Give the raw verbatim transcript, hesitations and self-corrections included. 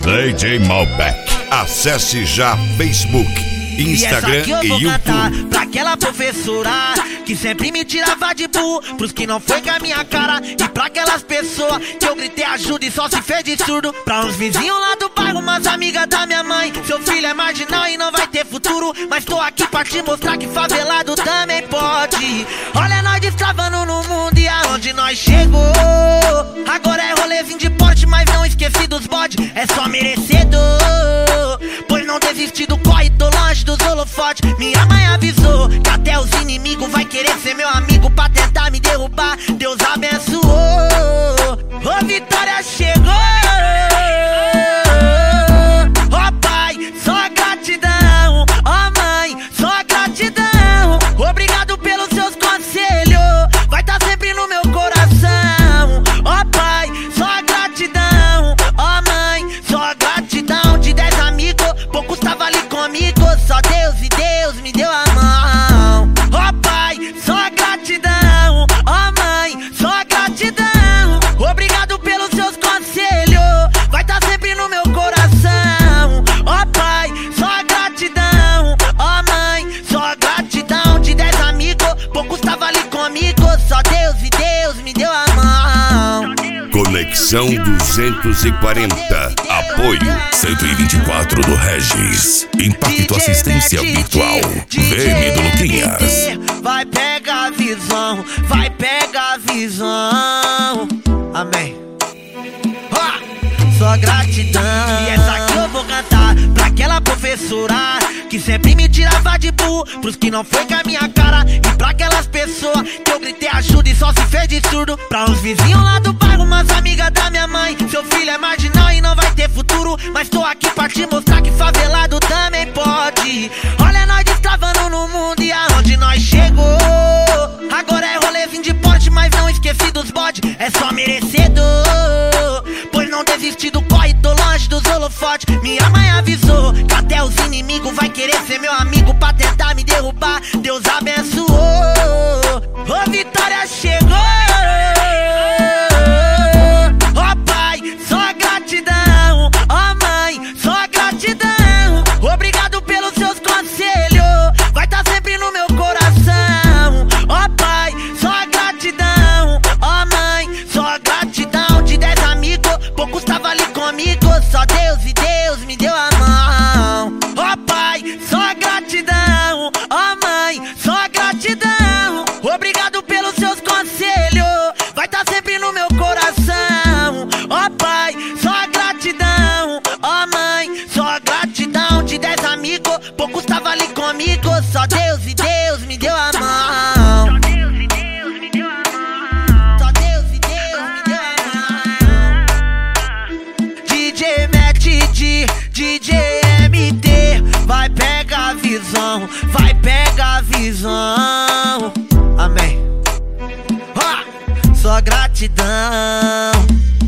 D J Malbec. Acesse já Facebook, Instagram e, essa aqui eu vou e YouTube. cantar pra aquela professora que sempre me tirava de burro, pros que não foi com a minha cara, e pra aquelas pessoas que eu gritei ajuda e só se fez de surdo, pra uns vizinhos lá do bairro, umas amigas da minha mãe. Seu filho é marginal e não vai ter futuro, mas tô aqui pra te mostrar que favelado também pode. Olha nós destravando no mundo e aonde nós chegou. Agora é rolezinho de porte, mas não esqueci dos bode, é só merecedor, pois não desisti do corre, tô longe dos holofotes. Minha mãe avisou que até os inimigos vai querer ser meu amigo pra tentar me derrubar. Deus abençoou, ô vitória chegou. Ó pai, só gratidão. Ó mãe, só gratidão. Obrigado pelos seus conselhos, vai tá sempre no meu coração. Ó pai, só gratidão. Ó mãe, só gratidão. De dez amigos, poucos tava ali comigo, só Deus e Deus me deu a mão. Ó pai, só gratidão. Ó mãe, só gratidão. Obrigado pelos seus conselhos, vai tá sempre no meu coração. Ó pai, só gratidão. Ó mãe, só gratidão. De dez amigos, poucos tava ali comigo, só Deus e Deus me deu a mão. Conexão duzentos e quarenta. Apoio cento e vinte e quatro do Regis. Impacto Assistência Virtual. V M do Luquinhas. Vai pegar a visão, vai pegar a visão. Amém. Ó, só gratidão. E essa aqui eu vou cantar pra aquela professora que sempre me tirava de burro, pros que não foi com a minha cara, e pra aquelas pessoas que eu gritei ajuda e só se fez de surdo, pra uns vizinhos lá do bairro, umas amigas da minha mãe. Seu filho é marginal e não vai ter futuro, mas tô aqui pra te mostrar que favelado também pode. Olha nós destravando no mundo e aonde nós chegou. Agora é rolezinho de porte, mas não esqueci dos bode, é só merecedor, pois não desisti do corre, tô longe dos holofotes. Minha mãe avisou que até os inimigos vai querer ser meu amigo pra tentar me derrubar. Deus abençoou, ô vitória chegou. Ó pai, só gratidão. Ó mãe, só gratidão. Obrigado pelos seus conselhos, vai tá sempre no meu coração. Ó pai, só gratidão. Ó mãe, só gratidão. De dez amigos, poucos tava ali comigo, só Deus e Deus me deu a mão. Ó pai, só gratidão. Ó mãe, só gratidão. Obrigado pelos seus conselhos, vai tá sempre no meu coração. Ó pai, só gratidão. Ó mãe, só gratidão. De dez amigos, poucos tava ali comigo, só Deus e Deus me deu a mão. Só Deus e Deus me deu a mão. Só Deus e Deus me deu a mão. D J Matt D, D J M T, vai pegar a visão, vai pegar a visão. Amém. Ó, só gratidão.